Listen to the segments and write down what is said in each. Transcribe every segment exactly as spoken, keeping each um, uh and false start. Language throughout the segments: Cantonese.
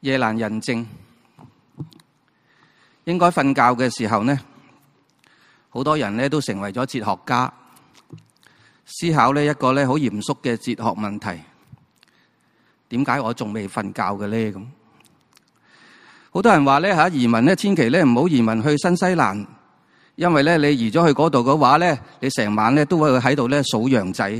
夜闌人靜，應該瞓覺嘅時候呢，好多人呢都成為咗哲學家，思考呢一個呢好嚴肅嘅哲學問題：點解我仲未瞓覺嘅呢？咁好多人話呢吓，移民呢千祈呢唔好移民去新西蘭，因為呢你移咗去嗰度嘅話呢，你成晚呢都會喺度呢數羊仔。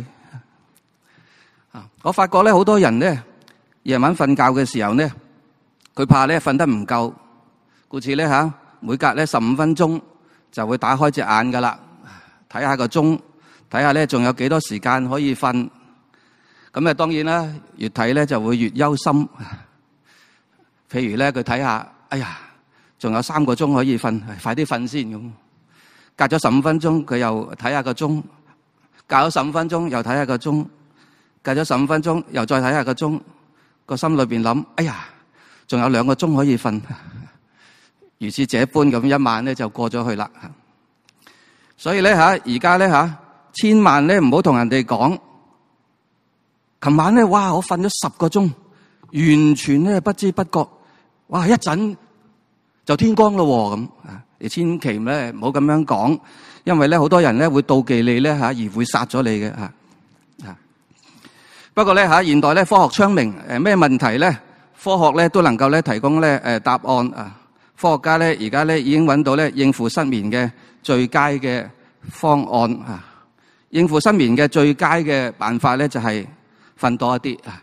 我發覺呢好多人呢夜晚瞓覺嘅時候呢，佢怕呢瞓得唔夠，故此呢吓每隔呢十五分鐘就會打開隻眼噶啦，睇下個鐘，睇下呢仲有幾多時間可以瞓。咁啊當然啦，越睇呢就會越憂心。譬如咧，佢睇下，哎呀，仲有三個鐘可以瞓，快啲瞓先咁。隔咗十五分鐘，佢又睇下個鐘；隔咗十五分鐘，又睇下個鐘；隔咗十五分鐘，又再睇下個鐘。個心裏邊諗，哎呀，仲有兩個鐘可以瞓。如是這般咁，一晚咧就過咗去啦。所以咧吓，而家咧吓，千萬咧唔好同人哋講，琴晚咧，哇，我瞓咗十個鐘，完全咧不知不覺。哇！一陣就天光咯咁啊！你千祈咧唔好咁樣講，因為咧好多人咧會妒忌你咧吓，而會殺咗你嘅吓吓。不過咧吓，現代咧科學昌明，誒咩問題咧，科學咧都能夠咧提供咧誒答案啊！科學家咧而家咧已經揾到咧應付失眠嘅最佳嘅方案啊！應付失眠嘅最佳嘅辦法咧就係瞓多一啲啊！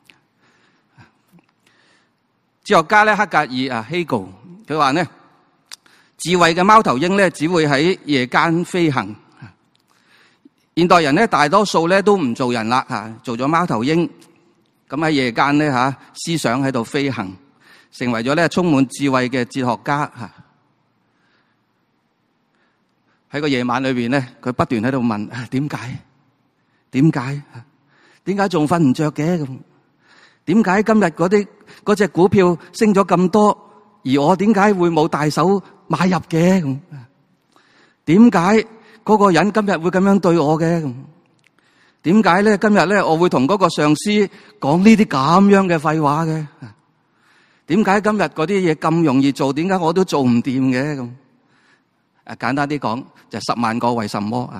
哲學家咧黑格爾啊 Hegel 佢話呢，智慧嘅貓頭鷹咧只會喺夜間飛行。現代人咧大多數咧都唔做人啦吓，做咗貓頭鷹，咁喺夜間咧吓思想喺度飛行，成為咗咧充滿智慧嘅哲學家吓。喺個夜晚裏邊咧，佢不斷喺度問：點解？點解？點解仲瞓唔着嘅咁？點解今日嗰啲嗰隻股票升咗咁多，而我點解會冇大手買入嘅咁？點解嗰個人今日會咁樣對我嘅咁？點解咧今日咧我會同嗰個上司講呢啲咁樣嘅廢話嘅？點解今日嗰啲嘢咁容易做，點解我都做唔掂嘅咁？誒，簡單啲講就十萬個為什麼啊！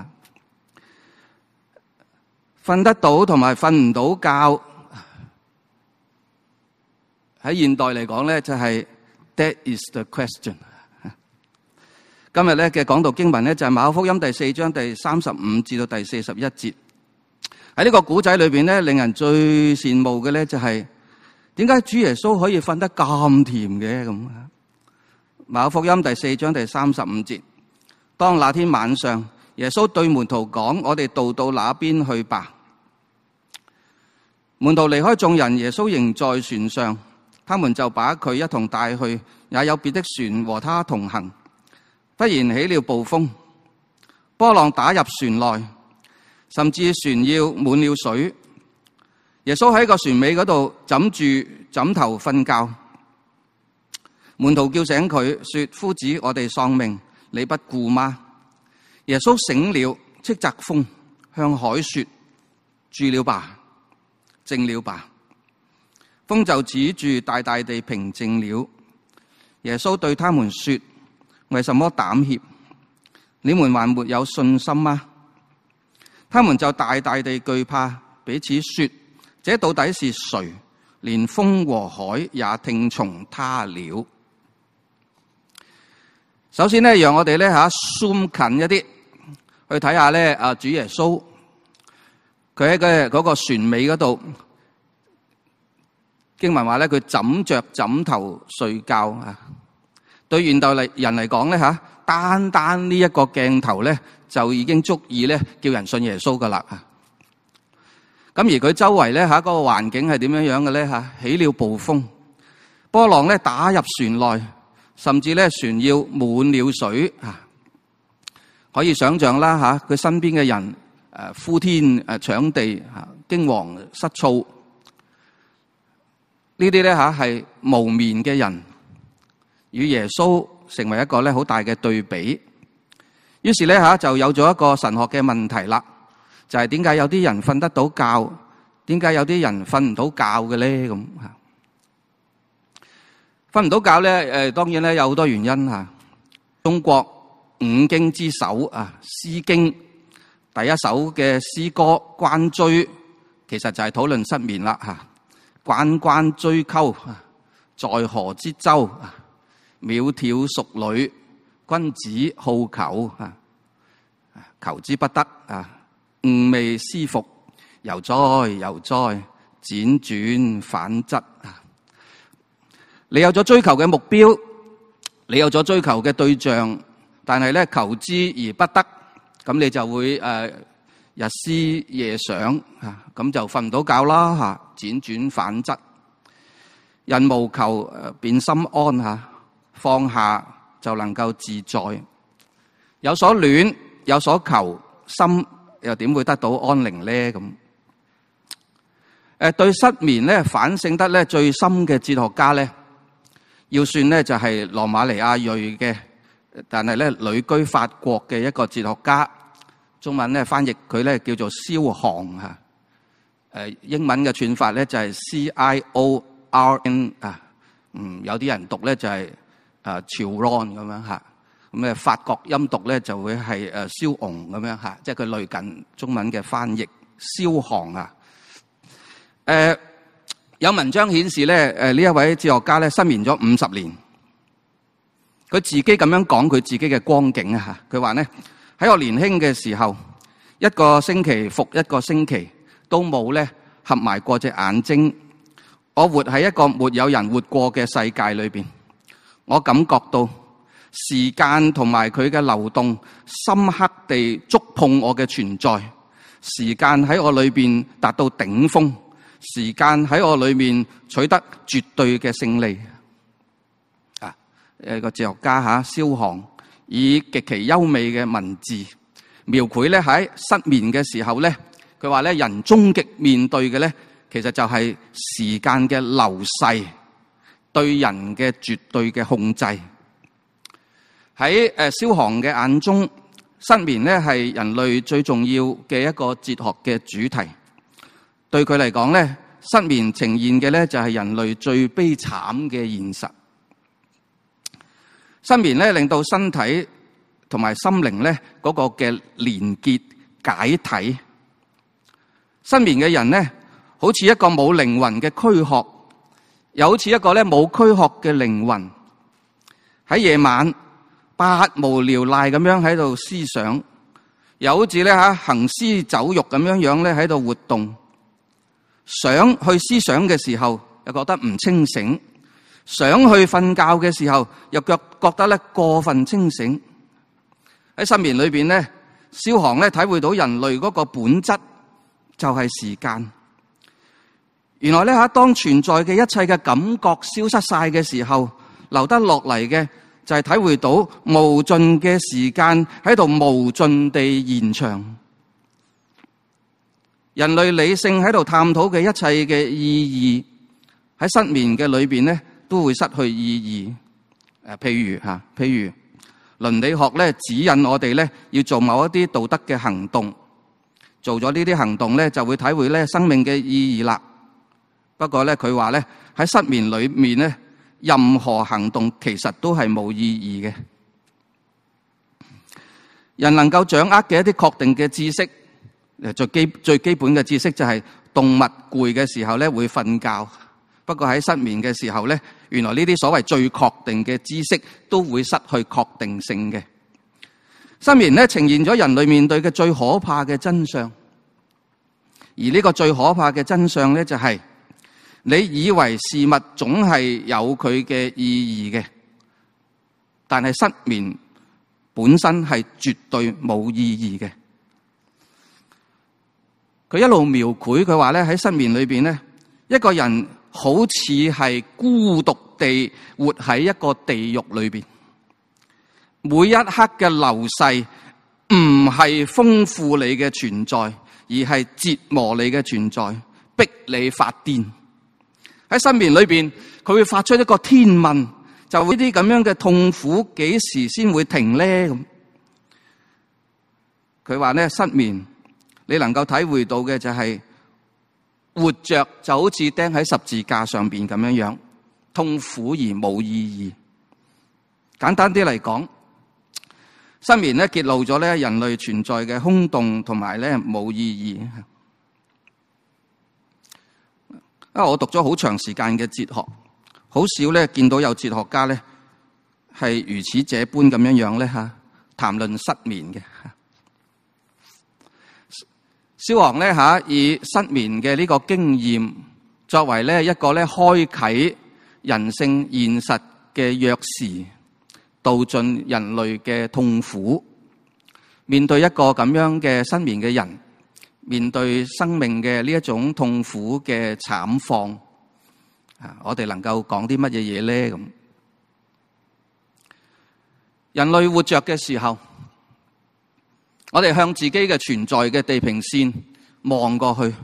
瞓得到同埋瞓唔到覺。喺現代嚟講咧，就係 That is the question。今日咧嘅講道經文咧就係馬可福音第四章第三十五至到第四十一節。喺呢個古仔裏邊咧，令人最羨慕嘅咧就係點解主耶穌可以瞓得咁甜嘅咁？馬可福音第四章第三十五節，當那天晚上，耶穌對門徒講：我哋渡到那邊去吧。門徒離開眾人，耶穌仍在船上。他們就把佢一同帶去，也有別的船和他同行。忽然起了暴風，波浪打入船內，甚至船要滿了水。耶穌喺個船尾嗰度枕住枕頭瞓覺。門徒叫醒佢，說：夫子，我哋喪命，你不顧嗎？耶穌醒了，斥責風，向海說：住了吧，靜了吧。風就止住，大大地平靜了。耶穌對他們說：為什麼膽怯？你們還沒有信心嗎？他們就大大地懼怕，彼此說：這到底是誰？連風和海也聽從他了。首先呢，讓我哋咧吓 zoom 近一啲，去睇下咧啊主耶穌，佢喺嘅嗰個船尾嗰度。經文話咧，佢枕着枕頭睡覺啊！對現代嚟人嚟講咧吓，單單呢一個鏡頭咧，就已經足以咧叫人信耶穌噶啦啊！咁而佢周圍咧吓嗰個環境係點樣樣嘅咧吓？起了暴風，波浪咧打入船內，甚至咧船要滿了水啊！可以想象啦吓，佢身邊嘅人誒呼天誒搶地吓，驚惶失措。呢啲咧吓係無眠嘅人，與耶穌成為一個咧好大嘅對比。於是咧吓就有咗一個神學嘅問題啦，就係點解有啲人瞓得到覺，點解有啲人瞓唔到覺嘅咧？咁吓瞓唔到覺咧，誒，當然咧有好多原因吓。中國五經之首啊，《詩經》第一首嘅詩歌《關雎》，其實就係討論失眠啦吓。關關雎鳩，在河之洲，窈窕淑女，君子好逑啊，求之不得啊，寤寐思服，悠哉悠哉，輾轉反側啊。你有咗追求嘅目標，你有咗追求嘅對象，但係咧求之而不得，咁你就會誒、呃、日思夜想啊，咁就瞓唔到覺啦吓，輾轉反側。人無求誒便心安吓，放下就能夠自在。有所戀有所求，心又點會得到安寧咧？咁誒對失眠咧反省得咧最深嘅哲學家咧，要算咧就係羅馬尼亞裔嘅，但係咧旅居法國嘅一個哲學家，中文咧翻譯佢咧叫做蕭航吓，誒英文嘅串法咧就係 C I O R N 啊，嗯有啲人讀咧就係誒潮 ron 咁樣吓，咁咧法國音讀咧就會係誒蕭昂咁樣吓，即係佢類近中文嘅翻譯蕭航啊，誒。有文章顯示咧，誒呢一位哲學家咧失眠咗五十年。佢自己咁樣講佢自己嘅光景啊嚇，佢話咧喺我年輕嘅時候，一個星期復一個星期都冇咧合埋過隻眼睛。我活喺一個沒有人活過嘅世界裏邊，我感覺到時間同埋佢嘅流動深刻地觸碰我嘅存在。時間喺我裏邊達到頂峰。時間喺我裏面取得絕對嘅勝利啊！一個哲學家吓，蕭航以極其優美嘅文字描繪咧喺失眠嘅時候咧，佢話咧人終極面對嘅咧，其實就係時間嘅流逝對人嘅絕對嘅控制。喺誒蕭航嘅眼中，失眠咧係人類最重要嘅一個哲學嘅主題。對佢嚟講咧，失眠呈現嘅咧就係人類最悲慘嘅現實。失眠咧令到身體同埋心靈咧嗰個嘅連結解體。失眠嘅人咧，好似一個冇靈魂嘅軀殼，又好似一個咧冇軀殼嘅靈魂。喺夜晚百無聊賴咁樣喺度思想，又好似咧吓行屍走肉咁樣樣咧喺度活動。想去思想嘅時候，又覺得唔清醒；想去瞓覺嘅時候，又覺覺得咧過分清醒。喺失眠裏邊咧，蕭航咧體會到人類嗰個本質就係時間。原來咧吓，當存在嘅一切嘅感覺消失晒嘅時候，留得落嚟嘅就係體會到無盡嘅時間喺度無盡地延長。人類理性喺度探討嘅一切嘅意義，喺失眠嘅裏邊咧，都會失去意義。誒，譬如吓，譬如倫理學咧指引我哋咧要做某一啲道德嘅行動，做咗呢啲行動咧就會體會咧生命嘅意義啦。不過咧佢話咧喺失眠裏面咧，任何行動其實都係冇意義嘅。人能夠掌握嘅一啲確定嘅知識。最基最基本嘅知識就係動物攰嘅時候咧會瞓覺，不過喺失眠嘅時候咧，原來呢啲所謂最確定嘅知識都會失去確定性嘅。失眠咧呈現咗人類面對嘅最可怕嘅真相，而呢個最可怕嘅真相咧就係你以為事物總係有佢嘅意義嘅，但係失眠本身係絕對冇意義嘅。佢一路描繪，佢話咧喺失眠裏邊咧，一個人好似係孤獨地活喺一個地獄裏邊，每一刻嘅流逝唔係豐富你嘅存在，而係折磨你嘅存在，逼你發癲。喺失眠裏邊，佢會發出一個天問，就呢啲咁樣嘅痛苦幾時先會停咧？咁佢話咧失眠。你能夠體會到嘅就係活着就好似釘喺十字架上邊咁樣樣， 痛苦而冇意義。簡單啲嚟講，申命咧揭露咗咧人類存在嘅空洞同埋咧冇意義。因為我讀咗好長時間嘅哲學，好少咧見到有哲學家咧係如此這般咁樣樣咧吓談論失眠嘅。蕭昂咧吓以失眠嘅呢個經驗作為咧一個咧開啟人性現實嘅鑰匙，道盡人類嘅痛苦。面對一個咁樣嘅失眠嘅人，面對生命嘅呢一種痛苦嘅慘況，啊，我哋能夠講啲乜嘢嘢咧？咁人類活着嘅時候，我哋向自己嘅存在嘅地平線望過去，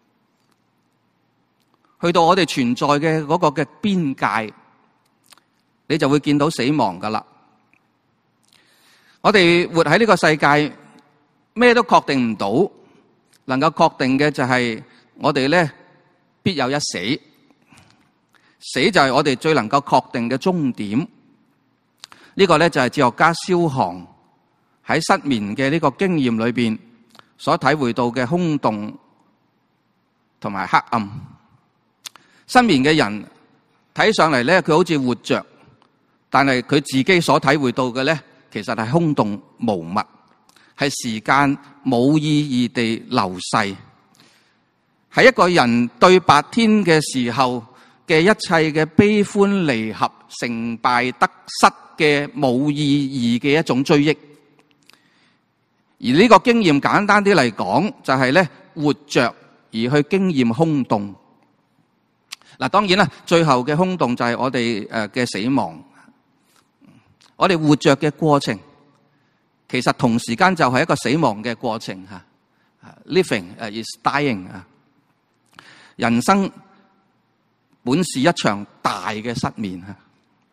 去到我哋存在嘅嗰個嘅邊界，你就會見到死亡噶啦。我哋活喺呢個世界，咩都確定唔到，能夠確定嘅就係我哋咧必有一死，死就係我哋最能夠確定嘅終點。呢個咧就係哲學家蕭航喺失眠嘅呢個經驗裏邊所體會到嘅空洞同埋黑暗。失眠嘅人睇上嚟咧，佢好似活着，但係佢自己所體會到嘅咧，其實係空洞無物，係時間冇意義地流逝，係一個人對白天嘅時候嘅一切嘅悲歡離合、成敗得失嘅冇意義嘅一種追憶。而呢個經驗簡單啲嚟講，就係咧活着而去經驗空洞。嗱，當然啦，最後嘅空洞就係我哋誒嘅死亡。我哋活着嘅過程，其實同時間就係一個死亡嘅過程吓。Living is dying 啊，人生本是一場大嘅失眠啊。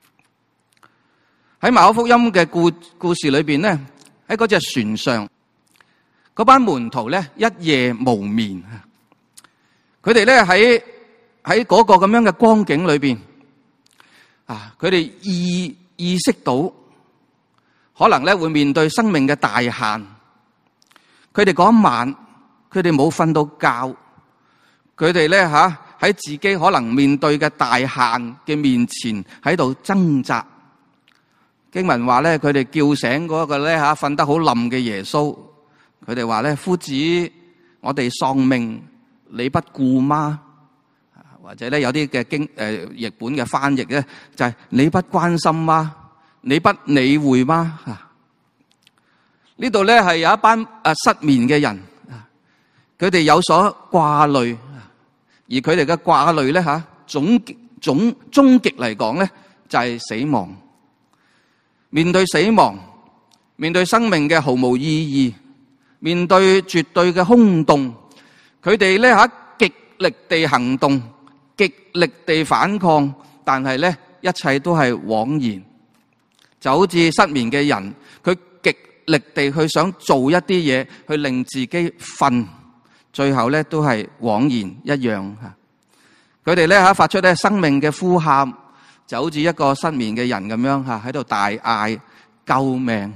喺馬可福音嘅故故事裏邊咧，喺嗰隻船上，嗰班門徒咧一夜無眠啊。佢哋咧喺喺嗰個咁樣嘅光景裏邊啊，佢哋意意識到可能咧會面對生命嘅大限。佢哋嗰一晚，佢哋冇瞓到覺，佢哋咧吓喺自己可能面對嘅大限嘅面前喺度掙扎。經文話咧，佢哋叫醒嗰個咧吓瞓得好冧嘅耶穌，佢哋話咧：夫子，我哋喪命，你不顧嗎？或者咧有啲嘅經誒譯本嘅翻譯咧，就係你不關心嗎？你不理會嗎？呢度咧係有一班誒失眠嘅人，佢哋有所掛慮，而佢哋嘅掛慮咧吓總總終極嚟講咧就係死亡。面對死亡，面對生命嘅毫無意義，面對絕對嘅空洞，佢哋咧吓極力地行動，極力地反抗，但係咧一切都係枉然。就好似失眠嘅人，佢極力地去想做一啲嘢去令自己瞓，最後咧都係枉然一樣吓。佢哋咧吓發出咧生命嘅呼喊，就好似一個失眠嘅人咁樣吓喺度大嗌救命。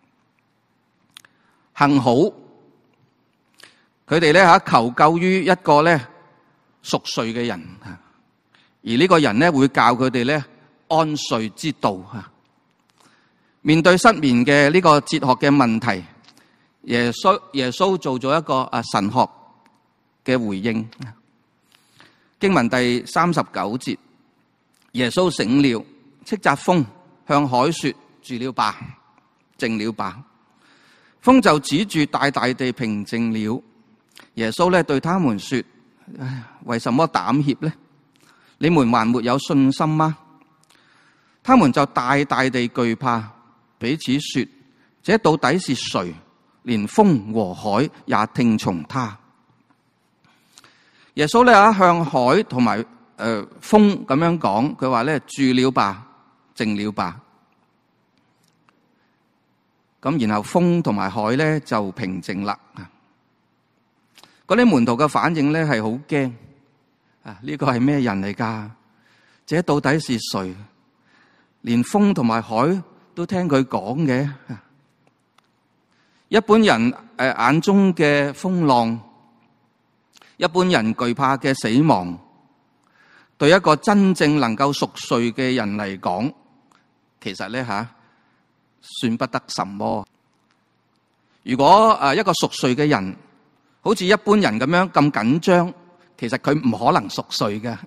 幸好佢哋咧吓求救於一個咧熟睡嘅人，而呢個人咧會教佢哋咧安睡之道吓。面對失眠嘅呢個哲學嘅問題，耶穌耶穌做咗一個啊神學嘅回應。經文第三十九節，耶穌醒了，斥責風，向海說：住了吧，靜了吧。風就止住，大大地平靜了。耶穌咧對他們說：唉，為什麼膽怯呢？你們還沒有信心嗎？他們就大大地懼怕，彼此說：這到底是誰？連風和海也聽從他。耶穌咧向海同埋誒風咁樣講，佢話咧住了吧，靜了吧。咁然後風同埋海咧就平靜啦。嗰啲門徒嘅反應咧係好驚啊！呢個係咩人嚟噶？ 這到底是誰？連風同埋海都聽佢講嘅。一般人誒眼中嘅風浪，一般人懼怕嘅死亡，對一個真正能夠熟睡嘅人嚟講，其實咧吓算不得什麼。如果誒一個熟睡嘅人，好似一般人咁樣咁緊張，其實佢唔可能熟睡嘅。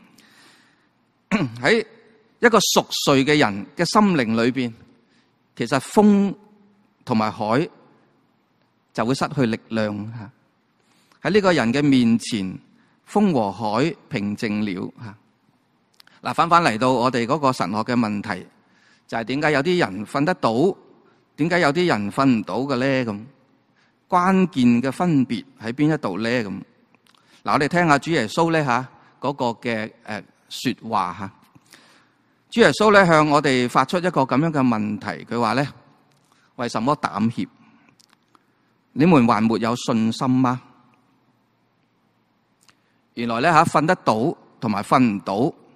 喺一個熟睡嘅人嘅心靈裏邊，其實風同埋海就會失去力量。喺呢個人嘅面前，風和海平靜了。嗱，翻翻嚟到我哋嗰個神學嘅問題，就係點解有啲人瞓得到，點解有啲人瞓唔到嘅咧？咁關鍵嘅分別喺邊一度咧？咁嗱，我哋聽下主耶穌咧吓嗰個嘅誒說話吓。主耶穌咧向我哋發出一個咁樣嘅問題，佢話咧：為什麼膽怯？你們還沒有信心嗎？原來咧吓瞓得到同埋瞓唔到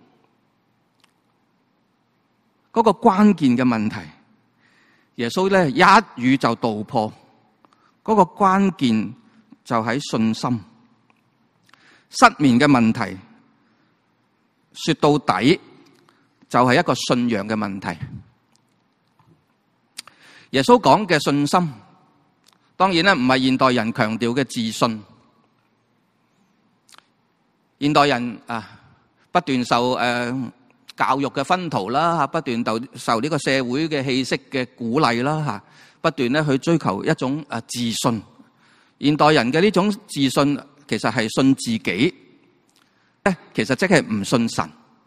嗰個關鍵嘅問題，耶穌咧一語就道破。嗰個關鍵就喺信心。失眠嘅問題，說到底就係一個信仰嘅問題。耶穌講嘅信心，當然咧唔係現代人強調嘅自信。現代人啊，不斷受誒教育嘅熏陶啦，吓不斷受呢個社會嘅氣息嘅鼓勵啦，吓不斷咧去追求一種誒自信。現代人嘅呢種自信，其實係信自己，咧其實即係唔信神。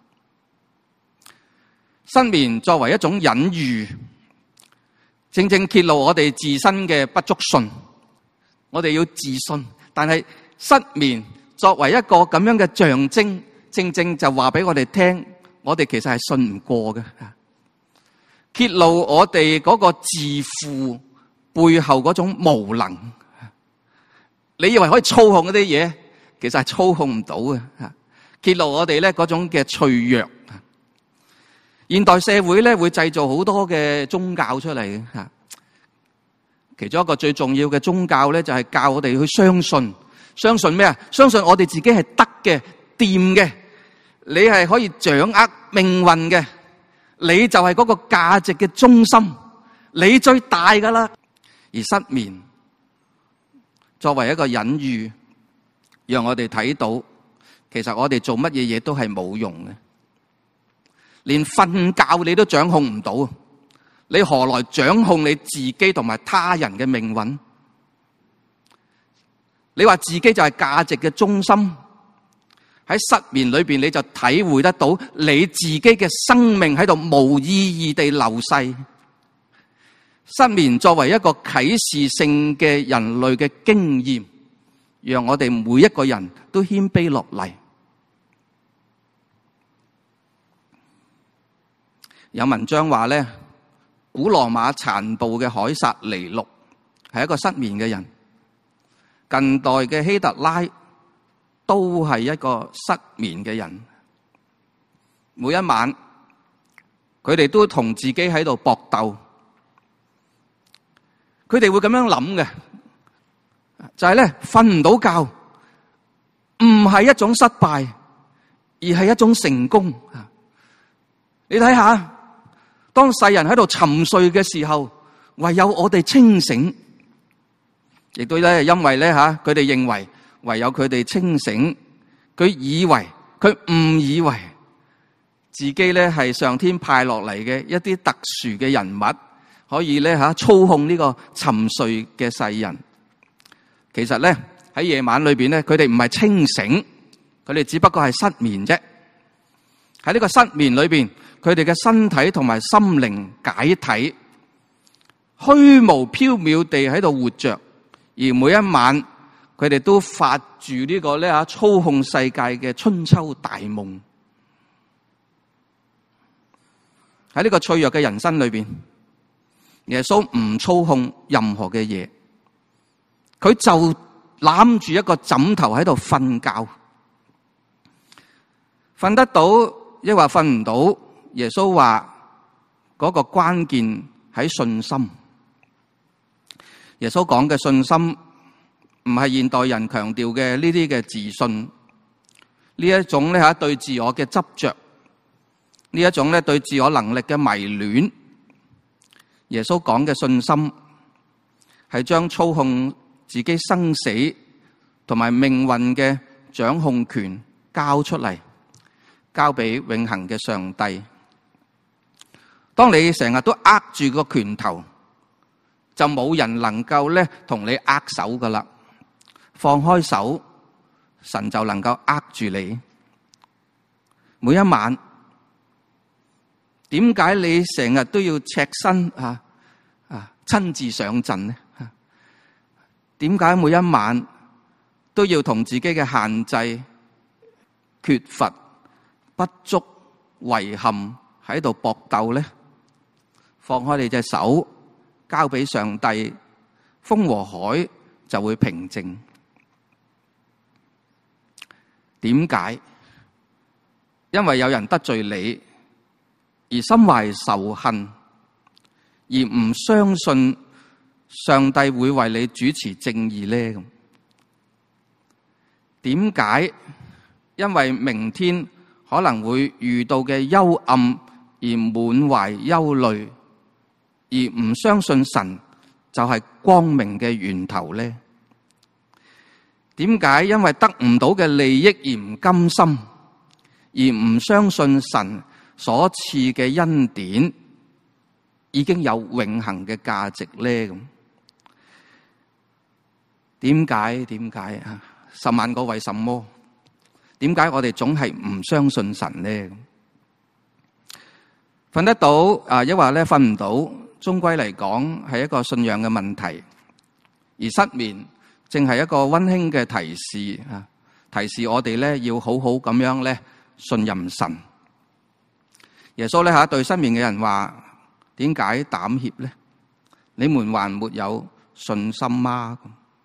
失眠作為一種隱喻，正正揭露我哋自身嘅不足信。我哋要自信，但係失眠作為一個咁樣嘅象徵，正正就話俾我哋聽，我哋其實係信唔過嘅。揭露我哋嗰個自負背後嗰種無能。你以為可以操控嗰啲嘢，其實係操控唔到嘅。揭露我哋咧嗰種嘅脆弱。現代社會咧會製造好多嘅宗教出嚟嘅吓，其中一個最重要嘅宗教咧就係教我哋去相信，相信咩啊？相信我哋自己係得嘅、掂嘅，你係可以掌握命運嘅，你就係嗰個價值嘅中心，你最大噶啦。而失眠作為一個隱喻，讓我哋睇到，其實我哋做乜嘢嘢都係冇用嘅。連瞓覺你都掌控唔到，你何來掌控你自己同埋他人嘅命運？你話自己就係價值嘅中心，喺失眠裏邊你就體會得到你自己嘅生命喺度無意義地流逝。失眠作為一個啟示性嘅人類嘅經驗，讓我哋每一個人都謙卑落嚟。有文章話咧，古羅馬殘暴嘅凱撒尼祿係一個失眠嘅人，近代嘅希特拉都係一個失眠嘅人。每一晚佢哋都同自己喺度搏鬥，佢哋會咁樣諗嘅，就係咧瞓唔到覺，唔係一種失敗，而係一種成功。你睇下。當世人喺度沉睡嘅時候，唯有我哋清醒，亦都咧因為咧吓，佢哋認為唯有佢哋清醒，佢以為佢誤以為自己咧係上天派落嚟嘅一啲特殊嘅人物，可以咧吓操控呢個沉睡嘅世人。其實咧喺夜晚裏邊咧，佢哋唔係清醒，佢哋只不過係失眠啫。喺呢個失眠裏邊，佢哋嘅身體同埋心靈解體，虛無縹緲地喺度活着，而每一晚佢哋都發住呢個咧吓操控世界嘅春秋大夢。喺呢個脆弱嘅人生裏邊，耶穌唔操控任何嘅嘢，佢就攬住一個枕頭喺度瞓覺，瞓得到。 抑或瞓唔到？耶穌話嗰個關鍵喺信心。耶穌講嘅信心唔係現代人強調嘅呢啲嘅自信，呢一種咧吓對自我嘅執着，呢一種咧對自我能力嘅迷戀。耶穌講嘅信心係將操控自己生死同埋命運嘅掌控權交出嚟，交俾永恆嘅上帝。當你成日都握住個拳頭，就冇人能夠咧同你握手噶啦。放開手，神就能夠握住你。每一晚，點解你成日都要赤身啊啊親自上陣呢？點解每一晚都要同自己嘅限制、缺乏、不足、遺憾喺度搏鬥呢？放開你隻手，交俾上帝，風和海就會平靜。點解？因為有人得罪你，而心懷仇恨，而唔相信上帝會為你主持正義呢？咁點解？因為明天可能會遇到嘅幽暗而滿懷憂慮，而唔相信神就係光明嘅源頭呢？點解？因為得唔到嘅利益而唔甘心，而唔相信神所賜嘅恩典已經有永恆嘅價值呢？咁點解？點解啊？十萬個為什麼？點解我哋總係唔相信神呢？瞓得到啊，抑或咧瞓唔到，終歸嚟講係一個信仰嘅問題。而失眠正係一個溫馨嘅提示啊，提示我哋咧要好好咁樣咧信任神。耶穌咧吓對失眠嘅人話：點解膽怯咧？你們還沒有信心嗎？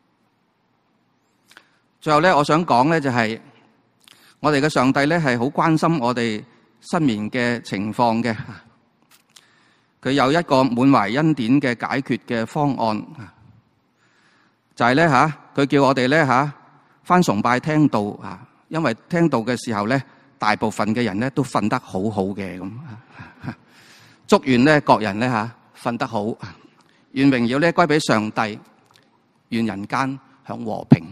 最後咧，我想講咧就係我哋嘅上帝咧係好關心我哋失眠嘅情況嘅。佢有一個滿懷恩典嘅解決嘅方案，就係咧吓，佢叫我哋咧吓返崇拜聽道啊，因為聽道嘅時候咧，大部分嘅人咧都瞓得好好嘅咁。祝願咧各人咧吓瞓得好，願榮耀咧歸俾上帝，願人間享和平。